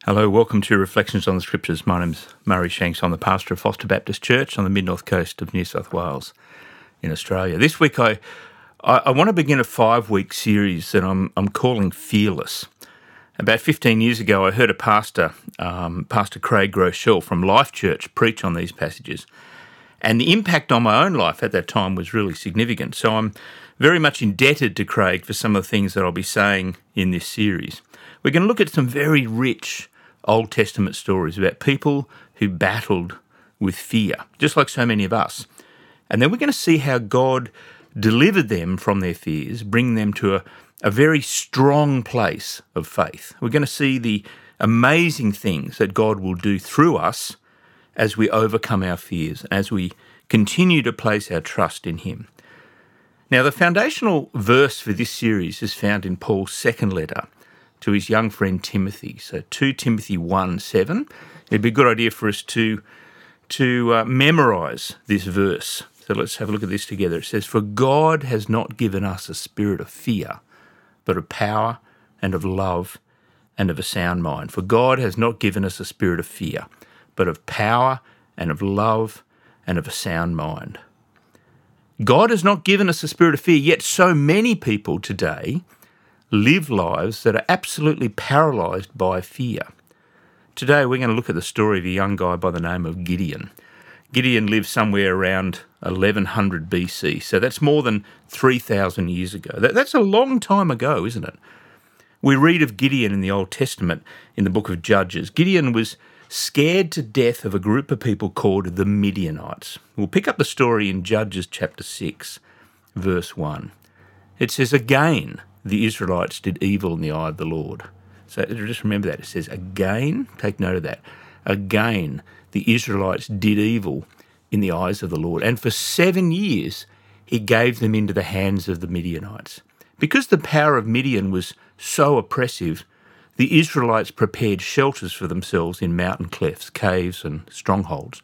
Hello, welcome to Reflections on the Scriptures. My name's Murray Shanks. I'm the pastor of Foster Baptist Church on the mid-north coast of New South Wales in Australia. This week I want to begin a 5-week series that I'm calling Fearless. About 15 years ago, I heard a pastor, Pastor Craig Groeschel from Life Church, preach on these passages. And the impact on my own life at that time was really significant. So I'm very much indebted to Craig for some of the things that I'll be saying in this series. We're going to look at some very rich Old Testament stories about people who battled with fear, just like so many of us. And then we're going to see how God delivered them from their fears, bring them to a very strong place of faith. We're going to see the amazing things that God will do through us as we overcome our fears, as we continue to place our trust in Him. Now, the foundational verse for this series is found in Paul's second letter to his young friend Timothy. So 2 Timothy 1:7. It'd be a good idea for us to memorise this verse. So let's have a look at this together. It says, "For God has not given us a spirit of fear, but of power and of love and of a sound mind." For God has not given us a spirit of fear, but of power and of love and of a sound mind. God has not given us a spirit of fear, yet so many people today live lives that are absolutely paralysed by fear. Today we're going to look at the story of a young guy by the name of Gideon. Gideon lived somewhere around 1100 BC, so that's more than 3,000 years ago. That's a long time ago, isn't it? We read of Gideon in the Old Testament in the book of Judges. Gideon was scared to death of a group of people called the Midianites. We'll pick up the story in Judges chapter 6, verse 1. It says, "Again, the Israelites did evil in the eye of the Lord." So just remember that. It says, again, take note of that. Again, the Israelites did evil in the eyes of the Lord. And for 7 years, He gave them into the hands of the Midianites. Because the power of Midian was so oppressive, the Israelites prepared shelters for themselves in mountain clefts, caves and strongholds.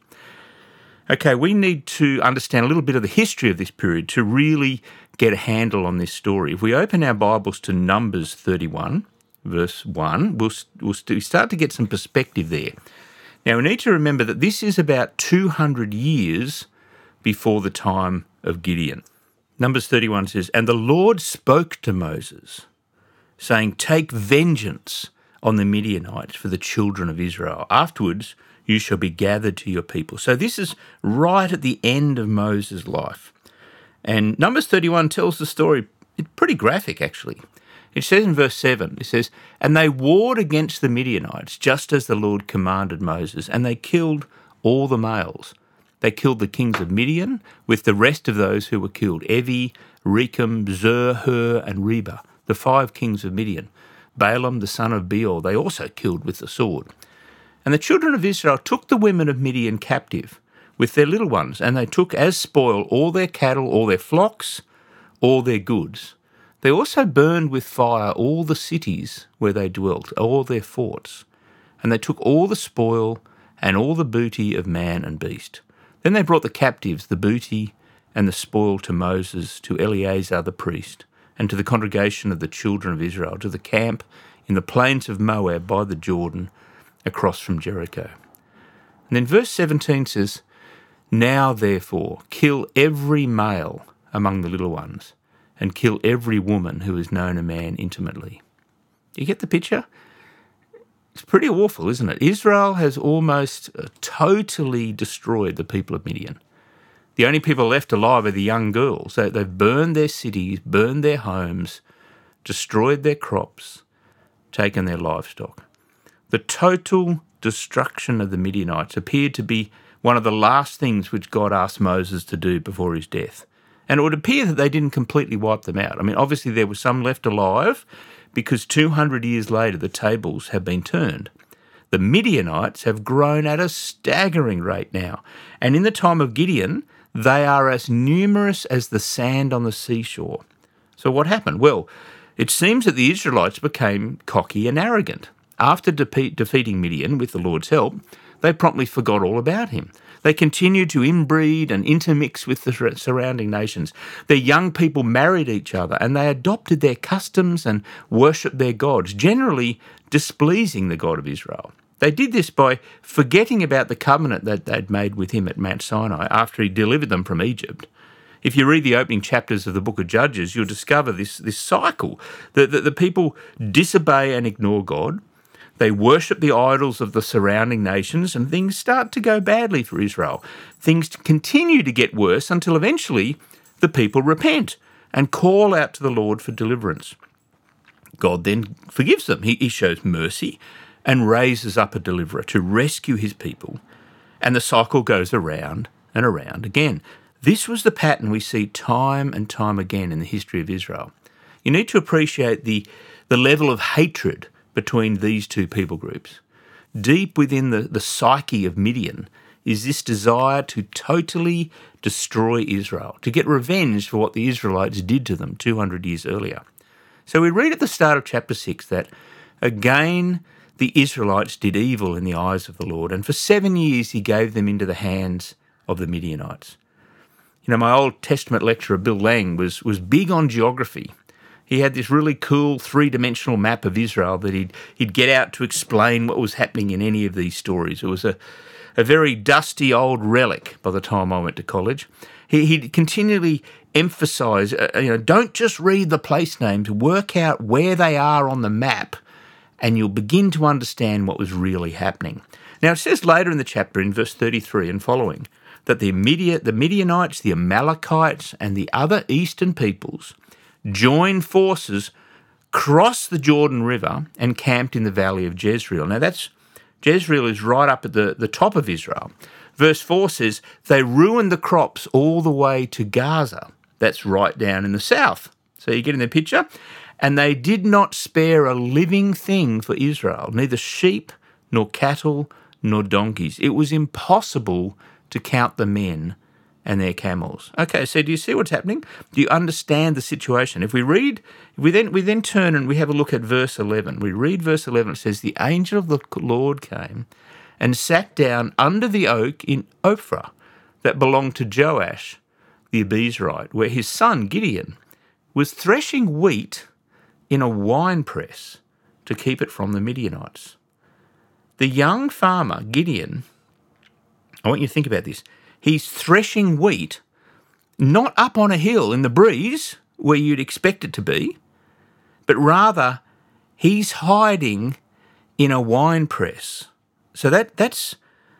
Okay, we need to understand a little bit of the history of this period to really get a handle on this story. If we open our Bibles to Numbers 31, verse 1, we'll start to get some perspective there. Now, we need to remember that this is about 200 years before the time of Gideon. Numbers 31 says, "And the Lord spoke to Moses, saying, 'Take vengeance on the Midianites for the children of Israel. Afterwards, you shall be gathered to your people.'" So this is right at the end of Moses' life. And Numbers 31 tells the story, it's pretty graphic actually. It says in verse 7, it says, "And they warred against the Midianites, just as the Lord commanded Moses, and they killed all the males. They killed the kings of Midian with the rest of those who were killed, Evi, Rechem, Zur, Hur, and Reba, the 5 kings of Midian. Balaam, the son of Beor, they also killed with the sword. And the children of Israel took the women of Midian captive with their little ones, and they took as spoil all their cattle, all their flocks, all their goods. They also burned with fire all the cities where they dwelt, all their forts. And they took all the spoil and all the booty of man and beast. Then they brought the captives, the booty and the spoil to Moses, to Eleazar the priest, and to the congregation of the children of Israel, to the camp in the plains of Moab by the Jordan, across from Jericho." And then verse 17 says, "Now therefore kill every male among the little ones, and kill every woman who has known a man intimately." You get the picture? It's pretty awful, isn't it? Israel has almost totally destroyed the people of Midian. The only people left alive are the young girls. They've burned their cities, burned their homes, destroyed their crops, taken their livestock. The total destruction of the Midianites appeared to be one of the last things which God asked Moses to do before his death. And it would appear that they didn't completely wipe them out. I mean, obviously there were some left alive because 200 years later the tables have been turned. The Midianites have grown at a staggering rate now. And in the time of Gideon, they are as numerous as the sand on the seashore. So what happened? Well, it seems that the Israelites became cocky and arrogant. After defeating Midian with the Lord's help, they promptly forgot all about him. They continued to inbreed and intermix with the surrounding nations. Their young people married each other and they adopted their customs and worshipped their gods, generally displeasing the God of Israel. They did this by forgetting about the covenant that they'd made with him at Mount Sinai after he delivered them from Egypt. If you read the opening chapters of the book of Judges, you'll discover this cycle, that the people disobey and ignore God. They worship the idols of the surrounding nations, and things start to go badly for Israel. Things continue to get worse until eventually the people repent and call out to the Lord for deliverance. God then forgives them. He shows mercy and raises up a deliverer to rescue his people, and the cycle goes around and around again. This was the pattern we see time and time again in the history of Israel. You need to appreciate the level of hatred between these two people groups. Deep within the psyche of Midian is this desire to totally destroy Israel, to get revenge for what the Israelites did to them 200 years earlier. So we read at the start of chapter 6 that, again, the Israelites did evil in the eyes of the Lord, and for 7 years he gave them into the hands of the Midianites. You know, my Old Testament lecturer, Bill Lang, was big on geography. He had this really cool three-dimensional map of Israel that he'd get out to explain what was happening in any of these stories. It was a very dusty old relic by the time I went to college. He'd continually emphasise, don't just read the place names, work out where they are on the map, and you'll begin to understand what was really happening. Now, it says later in the chapter, in verse 33 and following, that the Midianites, the Amalekites, and the other eastern peoples joined forces, crossed the Jordan River, and camped in the valley of Jezreel. Now, Jezreel is right up at the top of Israel. Verse 4 says, they ruined the crops all the way to Gaza. That's right down in the south. So you get in the picture? And they did not spare a living thing for Israel, neither sheep nor cattle nor donkeys. It was impossible to count the men and their camels. Okay, so do you see what's happening? Do you understand the situation? If we then turn and we have a look at verse 11. We read verse 11. It says, the angel of the Lord came and sat down under the oak in Ophrah that belonged to Joash the Abiezrite, where his son Gideon was threshing wheat in a winepress to keep it from the Midianites. The young farmer, Gideon, I want you to think about this. He's threshing wheat, not up on a hill in the breeze where you'd expect it to be, but rather he's hiding in a wine press. So that's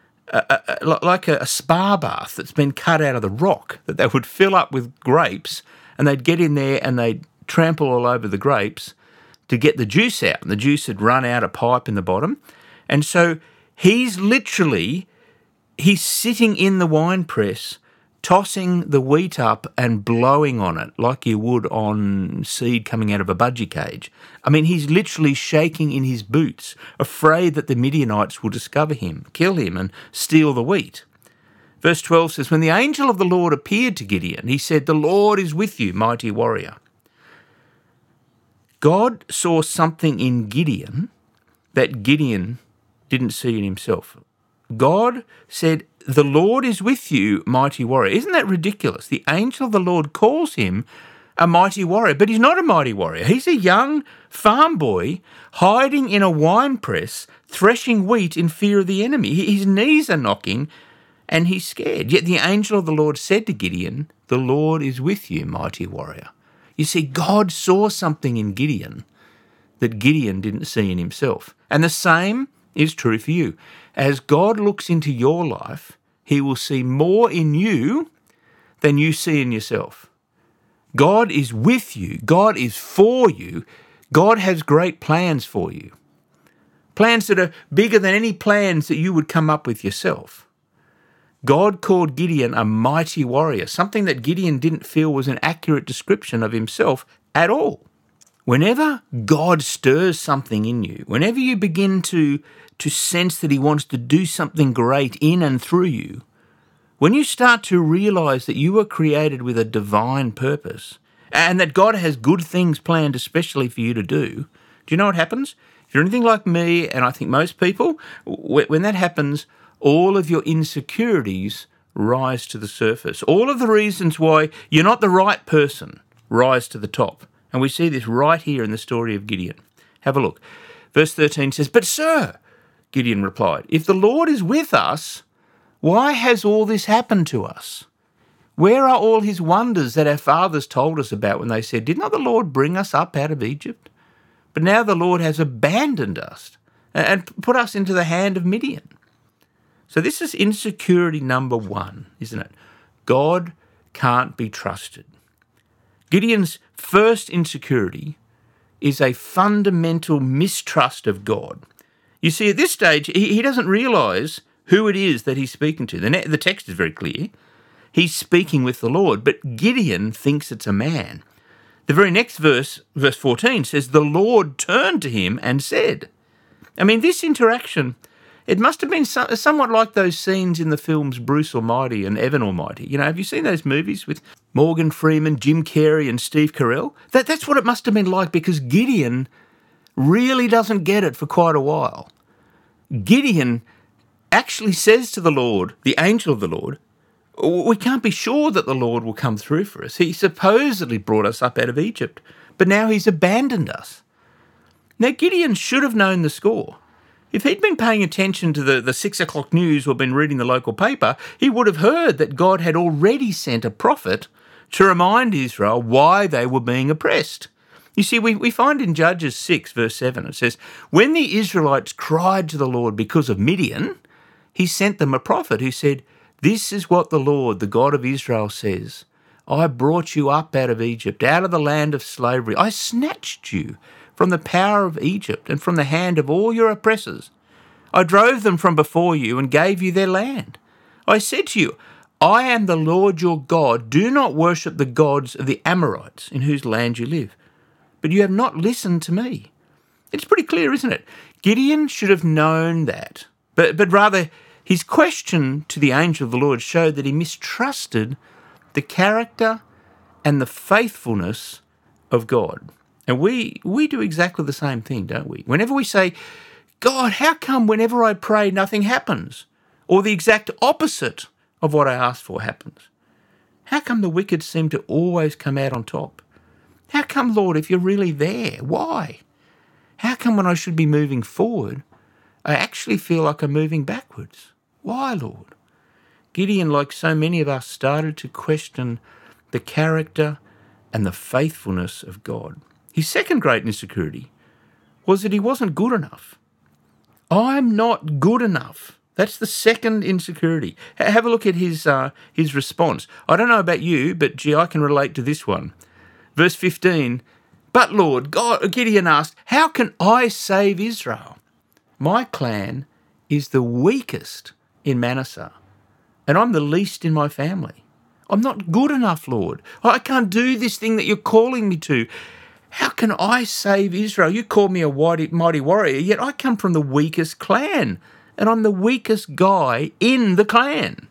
like a spa bath that's been cut out of the rock that they would fill up with grapes, and they'd get in there and they'd trample all over the grapes to get the juice out, and the juice had run out a pipe in the bottom. And so he's sitting in the wine press, tossing the wheat up and blowing on it like you would on seed coming out of a budgie cage. I mean, he's literally shaking in his boots, afraid that the Midianites will discover him, kill him, and steal the wheat. Verse 12 says, when the angel of the Lord appeared to Gideon, he said, the Lord is with you, mighty warrior. God saw something in Gideon that Gideon didn't see in himself. God said, the Lord is with you, mighty warrior. Isn't that ridiculous? The angel of the Lord calls him a mighty warrior, but he's not a mighty warrior. He's a young farm boy hiding in a wine press, threshing wheat in fear of the enemy. His knees are knocking and he's scared. Yet the angel of the Lord said to Gideon, the Lord is with you, mighty warrior. You see, God saw something in Gideon that Gideon didn't see in himself. And the same is true for you. As God looks into your life, he will see more in you than you see in yourself. God is with you. God is for you. God has great plans for you. Plans that are bigger than any plans that you would come up with yourself. God called Gideon a mighty warrior, something that Gideon didn't feel was an accurate description of himself at all. Whenever God stirs something in you, whenever you begin to sense that he wants to do something great in and through you, when you start to realise that you were created with a divine purpose and that God has good things planned especially for you to do you know what happens? If you're anything like me, and I think most people, when that happens, all of your insecurities rise to the surface. All of the reasons why you're not the right person rise to the top. And we see this right here in the story of Gideon. Have a look. Verse 13 says, "But sir," Gideon replied, "if the Lord is with us, why has all this happened to us? Where are all his wonders that our fathers told us about when they said, 'Did not the Lord bring us up out of Egypt?' But now the Lord has abandoned us and put us into the hand of Midian." So this is insecurity number one, isn't it? God can't be trusted. Gideon's first insecurity is a fundamental mistrust of God. You see, at this stage, he doesn't realise who it is that he's speaking to. The text is very clear. He's speaking with the Lord, but Gideon thinks it's a man. The very next verse, verse 14, says, "The Lord turned to him and said." I mean, this interaction, it must have been somewhat like those scenes in the films Bruce Almighty and Evan Almighty. You know, have you seen those movies with Morgan Freeman, Jim Carrey and Steve Carell? That's what it must have been like, because Gideon really doesn't get it for quite a while. Gideon actually says to the Lord, the angel of the Lord, "We can't be sure that the Lord will come through for us. He supposedly brought us up out of Egypt, but now he's abandoned us." Now, Gideon should have known the score. If he'd been paying attention to the 6 o'clock news or been reading the local paper, he would have heard that God had already sent a prophet to remind Israel why they were being oppressed. You see, we find in Judges 6, verse 7, it says, "When the Israelites cried to the Lord because of Midian, he sent them a prophet who said, 'This is what the Lord, the God of Israel, says. I brought you up out of Egypt, out of the land of slavery. I snatched you from the power of Egypt and from the hand of all your oppressors. I drove them from before you and gave you their land. I said to you, I am the Lord your God. Do not worship the gods of the Amorites in whose land you live. But you have not listened to me.'" It's pretty clear, isn't it? Gideon should have known that. But rather, his question to the angel of the Lord showed that he mistrusted the character and the faithfulness of God. And we do exactly the same thing, don't we? Whenever we say, "God, how come whenever I pray nothing happens?" Or the exact opposite of what I asked for happens. How come the wicked seem to always come out on top? How come, Lord, if you're really there, why? How come when I should be moving forward, I actually feel like I'm moving backwards? Why, Lord? Gideon, like so many of us, started to question the character and the faithfulness of God. His second great insecurity was that he wasn't good enough. I'm not good enough. That's the second insecurity. Have a look at his response. I don't know about you, but gee, I can relate to this one. Verse 15, "But Lord, Gideon asked, how can I save Israel? My clan is the weakest in Manasseh, and I'm the least in my family. I'm not good enough, Lord. I can't do this thing that you're calling me to. How can I save Israel? You call me a mighty warrior, yet I come from the weakest clan, and I'm the weakest guy in the clan."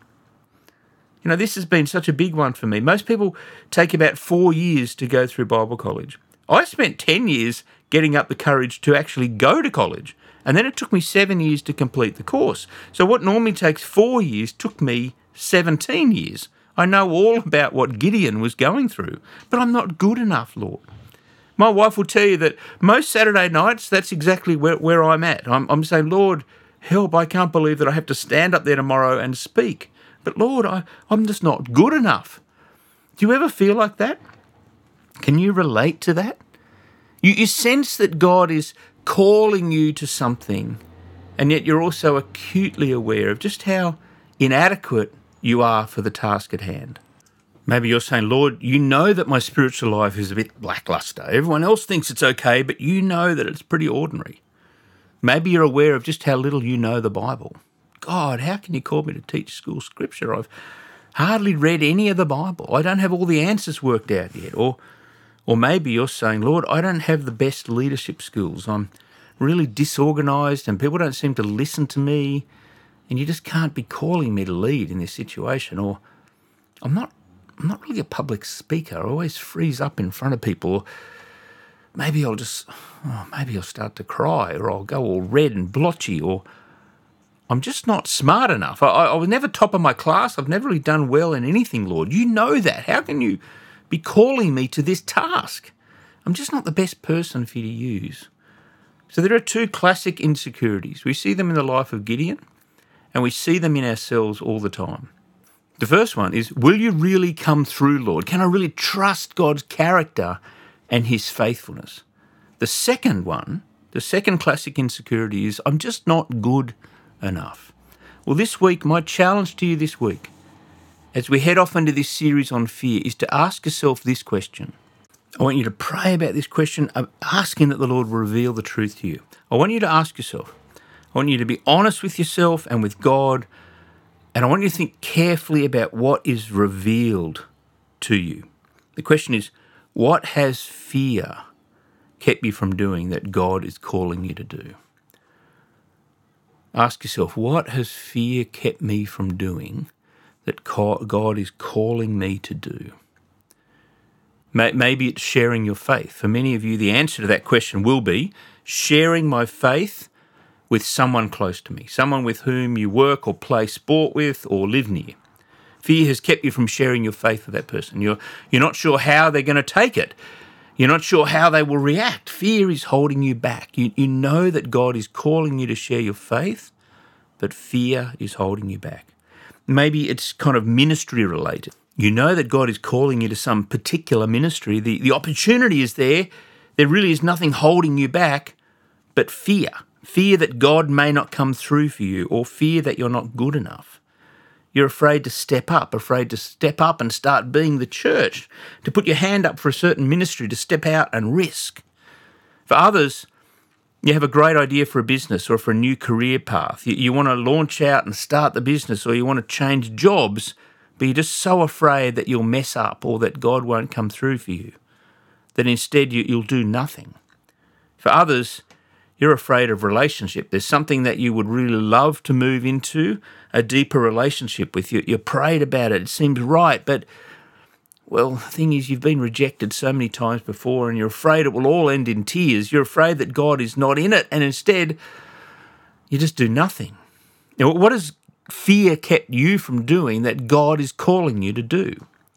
You know, this has been such a big one for me. Most people take about 4 years to go through Bible college. I spent 10 years getting up the courage to actually go to college. And then it took me 7 years to complete the course. So what normally takes 4 years took me 17 years. I know all about what Gideon was going through, but I'm not good enough, Lord. My wife will tell you that most Saturday nights, that's exactly where I'm at. I'm saying, "Lord, help, I can't believe that I have to stand up there tomorrow and speak. But Lord, I'm just not good enough." Do you ever feel like that? Can you relate to that? You sense that God is calling you to something, and yet you're also acutely aware of just how inadequate you are for the task at hand. Maybe you're saying, "Lord, you know that my spiritual life is a bit lackluster. Everyone else thinks it's okay, but you know that it's pretty ordinary." Maybe you're aware of just how little you know the Bible. "God, how can you call me to teach school scripture? I've hardly read any of the Bible. I don't have all the answers worked out yet." Or maybe you're saying, "Lord, I don't have the best leadership skills. I'm really disorganized and people don't seem to listen to me, and you just can't be calling me to lead in this situation." Or, I'm not really a public speaker. I always freeze up in front of people. maybe I'll start to cry, or I'll go all red and blotchy, or I'm just not smart enough. I was never top of my class. I've never really done well in anything, Lord. You know that. How can you be calling me to this task? I'm just not the best person for you to use. So there are two classic insecurities. We see them in the life of Gideon, and we see them in ourselves all the time. The first one is, will you really come through, Lord? Can I really trust God's character and his faithfulness? The second classic insecurity is, I'm just not good enough. Well, this week, my challenge to you this week, as we head off into this series on fear, is to ask yourself this question. I want you to pray about this question, asking that the Lord will reveal the truth to you. I want you to ask yourself, I want you to be honest with yourself and with God, and I want you to think carefully about what is revealed to you. The question is, what has fear kept you from doing that God is calling you to do? Ask yourself, what has fear kept me from doing that God is calling me to do? Maybe it's sharing your faith. For many of you, the answer to that question will be sharing my faith with someone close to me, someone with whom you work or play sport with or live near. Fear has kept you from sharing your faith with that person. You're not sure how they're going to take it. You're not sure how they will react. Fear is holding you back. You know that God is calling you to share your faith, but fear is holding you back. Maybe it's kind of ministry related. You know that God is calling you to some particular ministry. The opportunity is there. There really is nothing holding you back but fear. Fear that God may not come through for you, or fear that you're not good enough. You're afraid to step up and start being the church, to put your hand up for a certain ministry, to step out and risk. For others, you have a great idea for a business or for a new career path. You want to launch out and start the business, or you want to change jobs, but you're just so afraid that you'll mess up or that God won't come through for you, that instead you'll do nothing. For others, you're afraid of relationship. There's something that you would really love to move into, a deeper relationship with you. You're prayed about it. It seems right, but, well, the thing is, you've been rejected so many times before, and you're afraid it will all end in tears. You're afraid that God is not in it, and instead, you just do nothing. Now, what has fear kept you from doing that God is calling you to do?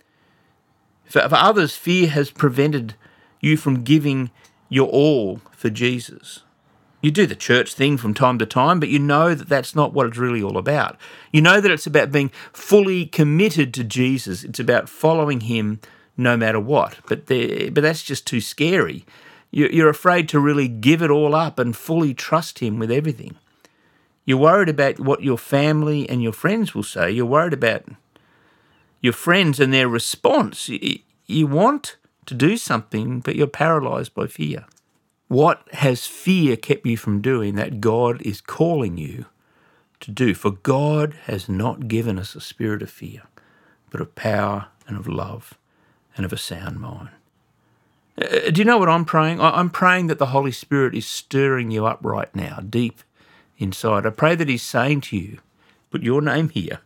For others, fear has prevented you from giving your all for Jesus. You do the church thing from time to time, but you know that that's not what it's really all about. You know that it's about being fully committed to Jesus. It's about following him no matter what. But that's just too scary. You're afraid to really give it all up and fully trust him with everything. You're worried about what your family and your friends will say. You're worried about your friends and their response. You want to do something, but you're paralyzed by fear. What has fear kept you from doing that God is calling you to do? For God has not given us a spirit of fear, but of power and of love and of a sound mind. Do you know what I'm praying? I'm praying that the Holy Spirit is stirring you up right now, deep inside. I pray that he's saying to you, put your name here,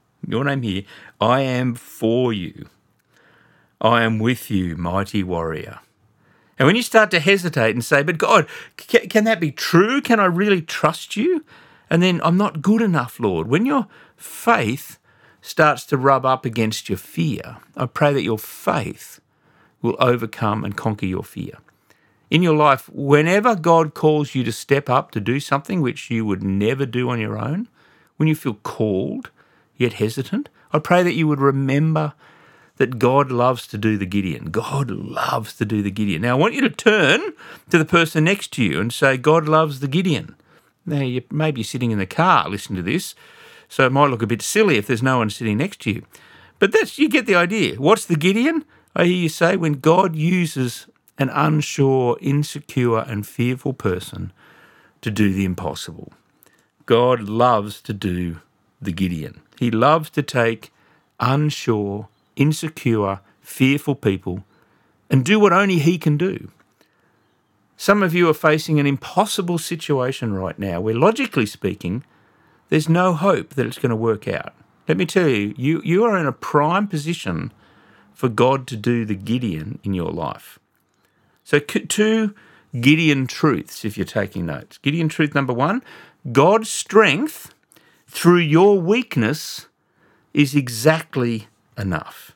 I am for you. I am with you, mighty warrior. And when you start to hesitate and say, but God, can that be true? Can I really trust you? And then, I'm not good enough, Lord. When your faith starts to rub up against your fear, I pray that your faith will overcome and conquer your fear. In your life, whenever God calls you to step up to do something which you would never do on your own, when you feel called yet hesitant, I pray that you would remember that God loves to do the Gideon. God loves to do the Gideon. Now, I want you to turn to the person next to you and say, God loves the Gideon. Now, you may be sitting in the car listening to this, so it might look a bit silly if there's no one sitting next to you. But you get the idea. What's the Gideon? I hear you say, when God uses an unsure, insecure, and fearful person to do the impossible. God loves to do the Gideon. He loves to take unsure, insecure, fearful people and do what only he can do. Some of you are facing an impossible situation right now where, logically speaking, there's no hope that it's going to work out. Let me tell you, you are in a prime position for God to do the Gideon in your life. So two Gideon truths, if you're taking notes. Gideon truth number 1, God's strength through your weakness is exactly enough.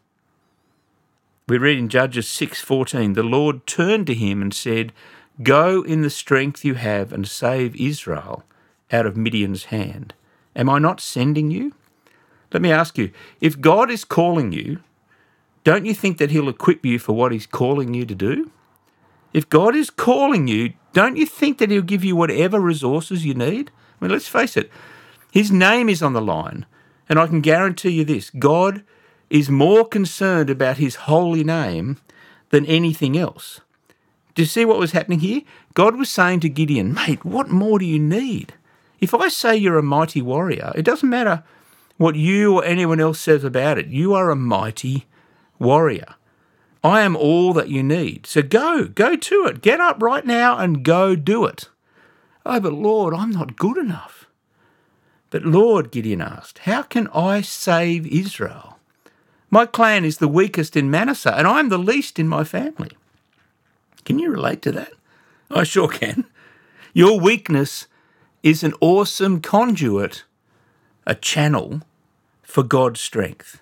We read in Judges 6:14, the Lord turned to him and said, "Go in the strength you have and save Israel out of Midian's hand. Am I not sending you?" Let me ask you, if God is calling you, don't you think that he'll equip you for what he's calling you to do? If God is calling you, don't you think that he'll give you whatever resources you need? I mean, let's face it, his name is on the line, and I can guarantee you this, God is more concerned about his holy name than anything else. Do you see what was happening here? God was saying to Gideon, mate, what more do you need? If I say you're a mighty warrior, it doesn't matter what you or anyone else says about it. You are a mighty warrior. I am all that you need. So go to it. Get up right now and go do it. Oh, but Lord, I'm not good enough. But Lord, Gideon asked, how can I save Israel? My clan is the weakest in Manasseh, and I'm the least in my family. Can you relate to that? I sure can. Your weakness is an awesome conduit, a channel for God's strength.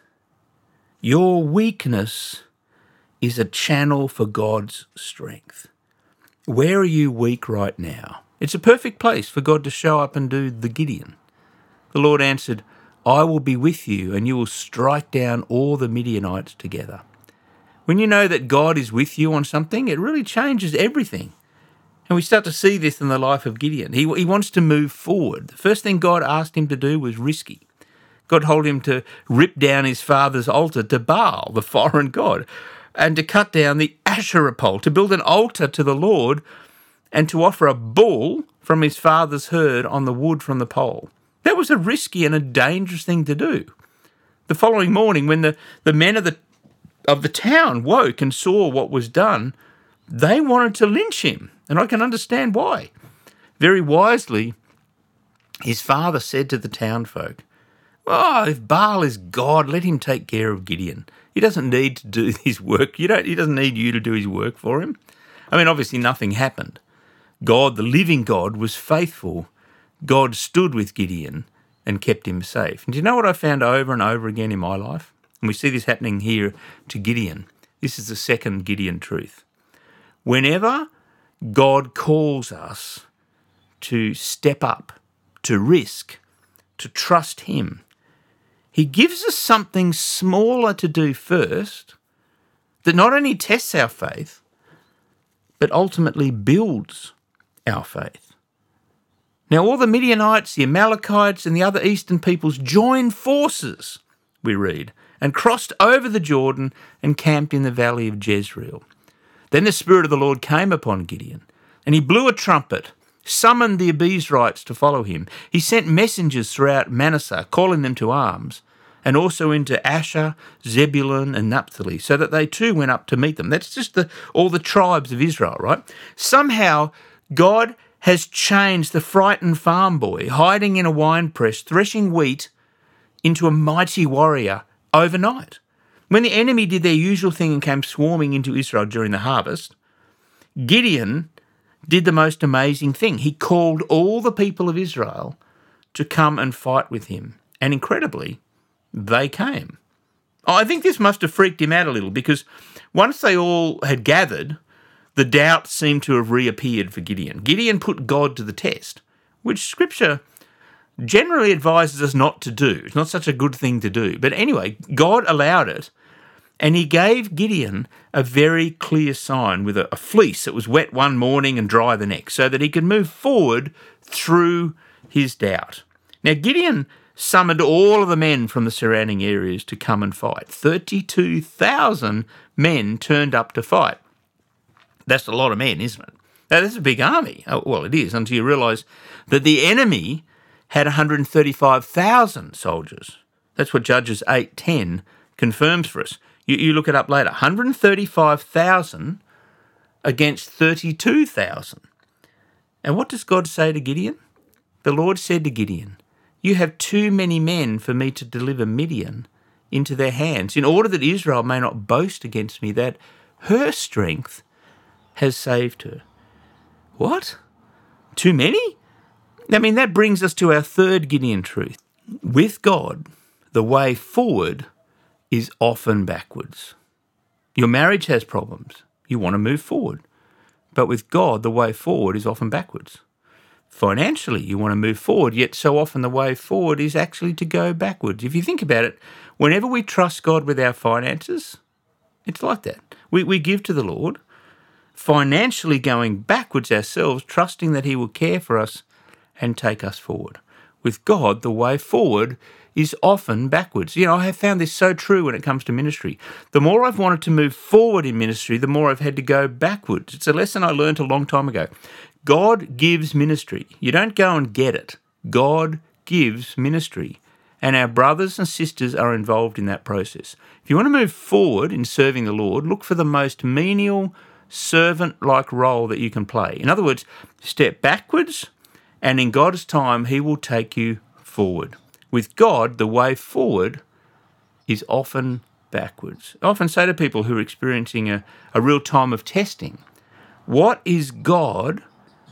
Your weakness is a channel for God's strength. Where are you weak right now? It's a perfect place for God to show up and do the Gideon. The Lord answered, I will be with you, and you will strike down all the Midianites together. When you know that God is with you on something, it really changes everything. And we start to see this in the life of Gideon. He wants to move forward. The first thing God asked him to do was risky. God told him to rip down his father's altar to Baal, the foreign god, and to cut down the Asherah pole, to build an altar to the Lord, and to offer a bull from his father's herd on the wood from the pole. That was a risky and a dangerous thing to do. The following morning, when the men of the town woke and saw what was done, they wanted to lynch him, and I can understand why. Very wisely, his father said to the townfolk, "Oh, if Baal is God, let him take care of Gideon. He doesn't need to do his work. He doesn't need you to do his work for him." I mean, obviously nothing happened. God, the living God, was faithful. God stood with Gideon and kept him safe. And do you know what I found over and over again in my life? And we see this happening here to Gideon. This is the second Gideon truth. Whenever God calls us to step up, to risk, to trust him, he gives us something smaller to do first that not only tests our faith, but ultimately builds our faith. Now, all the Midianites, the Amalekites, and the other eastern peoples joined forces, we read, and crossed over the Jordan and camped in the valley of Jezreel. Then the Spirit of the Lord came upon Gideon, and he blew a trumpet, summoned the Abiezrites to follow him. He sent messengers throughout Manasseh, calling them to arms, and also into Asher, Zebulun, and Naphtali, so that they too went up to meet them. That's just all the tribes of Israel, right? Somehow, God has changed the frightened farm boy hiding in a winepress, threshing wheat, into a mighty warrior overnight. When the enemy did their usual thing and came swarming into Israel during the harvest, Gideon did the most amazing thing. He called all the people of Israel to come and fight with him. And incredibly, they came. I think this must have freaked him out a little, because once they all had gathered, the doubt seemed to have reappeared for Gideon. Gideon put God to the test, which Scripture generally advises us not to do. It's not such a good thing to do. But anyway, God allowed it, and he gave Gideon a very clear sign with a fleece that was wet one morning and dry the next, so that he could move forward through his doubt. Now, Gideon summoned all of the men from the surrounding areas to come and fight. 32,000 men turned up to fight. That's a lot of men, isn't it? Now, that's a big army. Oh, well, it is, until you realise that the enemy had 135,000 soldiers. That's what Judges 8:10 confirms for us. You look it up later. 135,000 against 32,000. And what does God say to Gideon? The Lord said to Gideon, "You have too many men for me to deliver Midian into their hands, in order that Israel may not boast against me that her strength has saved her." What? Too many? I mean, that brings us to our third Gideon truth. With God, the way forward is often backwards. Your marriage has problems. You want to move forward. But with God, the way forward is often backwards. Financially, you want to move forward, yet so often the way forward is actually to go backwards. If you think about it, whenever we trust God with our finances, it's like that. We give to the Lord, financially going backwards ourselves, trusting that He will care for us and take us forward. With God, the way forward is often backwards. You know, I have found this so true when it comes to ministry. The more I've wanted to move forward in ministry, the more I've had to go backwards. It's a lesson I learned a long time ago. God gives ministry. You don't go and get it. God gives ministry. And our brothers and sisters are involved in that process. If you want to move forward in serving the Lord, look for the most menial, servant-like role that you can play. In other words, step backwards, and in God's time, He will take you forward. With God, the way forward is often backwards. I often say to people who are experiencing a real time of testing, what is God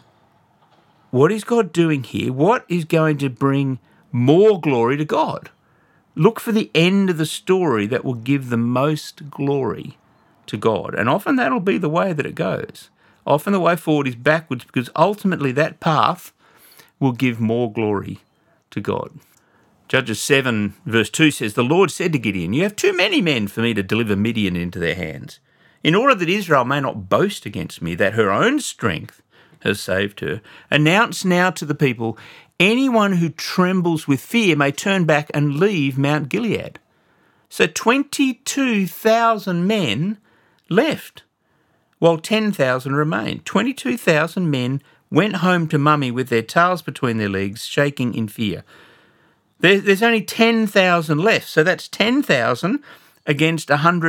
doing here? What is going to bring more glory to God? Look for the end of the story that will give the most glory to God. And often that'll be the way that it goes. Often the way forward is backwards because ultimately that path will give more glory to God. Judges 7 verse 2 says, "The Lord said to Gideon, 'You have too many men for me to deliver Midian into their hands. In order that Israel may not boast against me that her own strength has saved her, announce now to the people, anyone who trembles with fear may turn back and leave Mount Gilead.'" So 22,000 men left, while 10,000 remained. 22,000 men went home to mummy with their tails between their legs, shaking in fear. There's only 10,000 left, so that's 10,000 against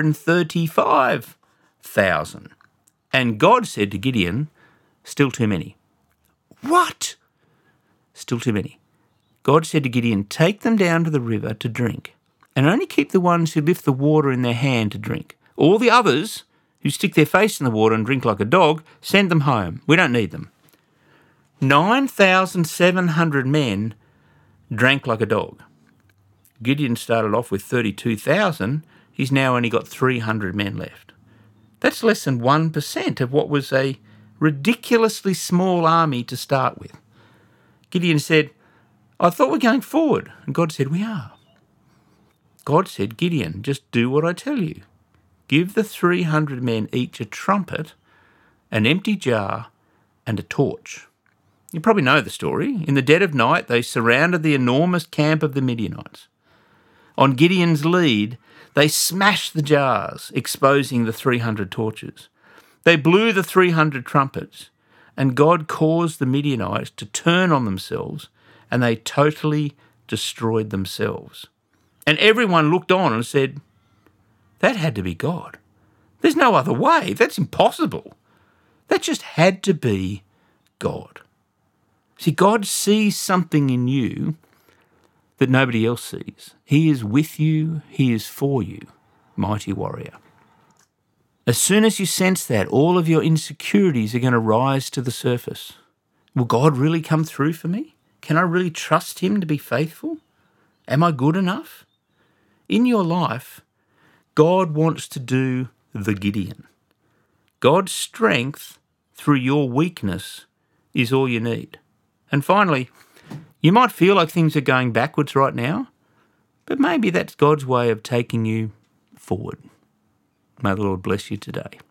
135,000. And God said to Gideon, "Still too many." What? Still too many. God said to Gideon, "Take them down to the river to drink, and only keep the ones who lift the water in their hand to drink. All the others who stick their face in the water and drink like a dog, send them home. We don't need them." 9,700 men drank like a dog. Gideon started off with 32,000. He's now only got 300 men left. That's less than 1% of what was a ridiculously small army to start with. Gideon said, "I thought we're going forward." And God said, "We are." God said, "Gideon, just do what I tell you. Give the 300 men each a trumpet, an empty jar, and a torch." You probably know the story. In the dead of night, they surrounded the enormous camp of the Midianites. On Gideon's lead, they smashed the jars, exposing the 300 torches. They blew the 300 trumpets, and God caused the Midianites to turn on themselves, and they totally destroyed themselves. And everyone looked on and said, "That had to be God. There's no other way. That's impossible. That just had to be God." See, God sees something in you that nobody else sees. He is with you. He is for you, mighty warrior. As soon as you sense that, all of your insecurities are going to rise to the surface. Will God really come through for me? Can I really trust Him to be faithful? Am I good enough? In your life, God wants to do the Gideon. God's strength through your weakness is all you need. And finally, you might feel like things are going backwards right now, but maybe that's God's way of taking you forward. May the Lord bless you today.